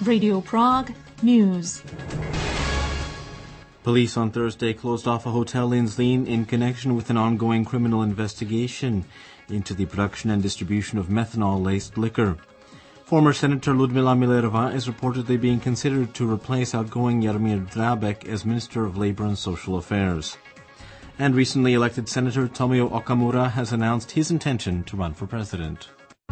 Radio Prague News. Police on Thursday closed off a hotel in Zlín in connection with an ongoing criminal investigation into the production and distribution of methanol-laced liquor. Former Senator Ludmila Millerova is reportedly being considered to replace outgoing Jaromír Drábek as Minister of Labour and Social Affairs. And recently elected Senator Tomio Okamura has announced his intention to run for president.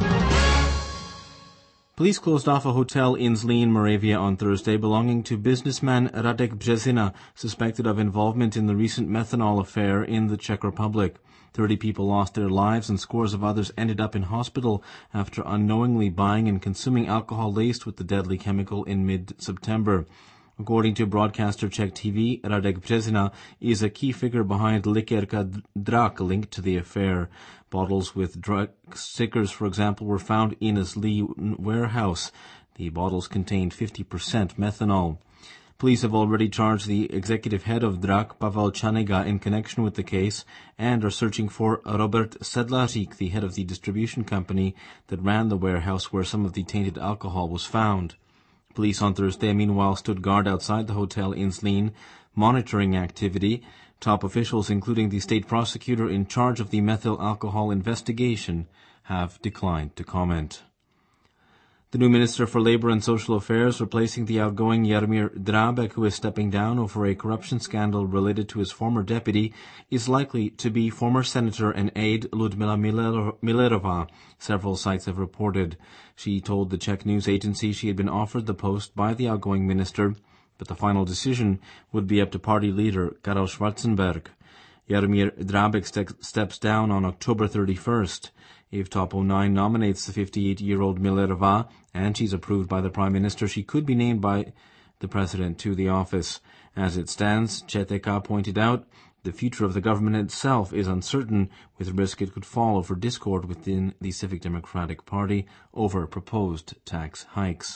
Police closed off a hotel in Zlín, Moravia on Thursday belonging to businessman Radek Březina, suspected of involvement in the recent methanol affair in the Czech Republic. 30 people lost their lives and scores of others ended up in hospital after unknowingly buying and consuming alcohol laced with the deadly chemical in mid-September. According to broadcaster Czech TV, Radek Březina is a key figure behind Likérka Drak linked to the affair. Bottles with drug stickers, for example, were found in a Zlín warehouse. The bottles contained 50% methanol. Police have already charged the executive head of Drak, Pavel Čanega, in connection with the case and are searching for Robert Sedlařík, the head of the distribution company that ran the warehouse where some of the tainted alcohol was found. Police on Thursday, meanwhile, stood guard outside the hotel in Zlín, monitoring activity. Top officials, including the state prosecutor in charge of the methyl alcohol investigation, have declined to comment. The new Minister for Labour and Social Affairs, replacing the outgoing Jaromír Drábek, who is stepping down over a corruption scandal related to his former deputy, is likely to be former Senator and aide Ludmila Millerova, several sites have reported. She told the Czech news agency she had been offered the post by the outgoing minister, but the final decision would be up to party leader Karel Schwarzenberg. Jaromír Drábek steps down on October 31st. If Top 09 nominates the 58-year-old Millerova, and she's approved by the Prime Minister, she could be named by the President to the office. As it stands, ČTK pointed out, the future of the government itself is uncertain, with risk it could fall over discord within the Civic Democratic Party over proposed tax hikes.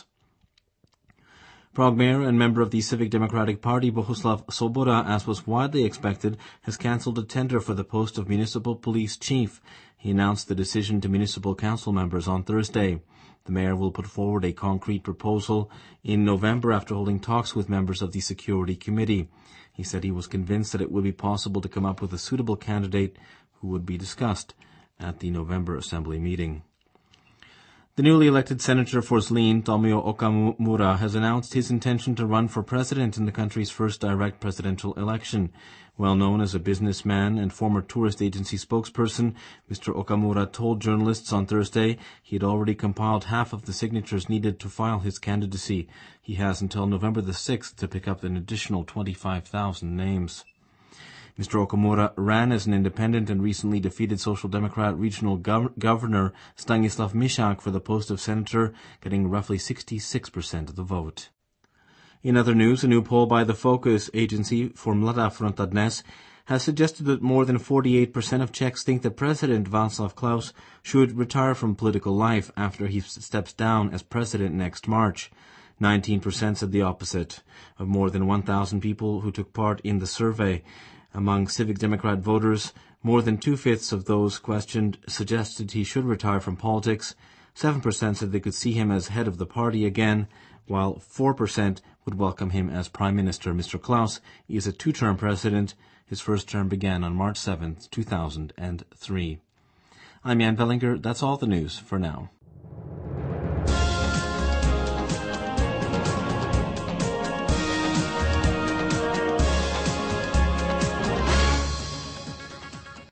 Prague Mayor and member of the Civic Democratic Party Bohuslav Svoboda, as was widely expected, has cancelled a tender for the post of municipal police chief. He announced the decision to municipal council members on Thursday. The mayor will put forward a concrete proposal in November after holding talks with members of the Security Committee. He said he was convinced that it would be possible to come up with a suitable candidate who would be discussed at the November Assembly meeting. The newly elected senator for Zlín, Tomio Okamura, has announced his intention to run for president in the country's first direct presidential election. Well known as a businessman and former tourist agency spokesperson, Mr. Okamura told journalists on Thursday he had already compiled half of the signatures needed to file his candidacy. He has until November the 6th to pick up an additional 25,000 names. Mr. Okamura ran as an independent and recently defeated Social Democrat regional governor Stanislav Mišák for the post of senator, getting roughly 66% of the vote. In other news, a new poll by the Focus agency for Mladá Fronta Dnes has suggested that more than 48% of Czechs think that President Václav Klaus should retire from political life after he steps down as president next March. 19% said the opposite. Of more than 1,000 people who took part in the survey, among Civic Democrat voters, more than 2/5 of those questioned suggested he should retire from politics. 7% said they could see him as head of the party again, while 4% would welcome him as Prime Minister. Mr. Klaus is a two-term president. His first term began on March 7th, 2003. I'm Jan Vellinger. That's all the news for now.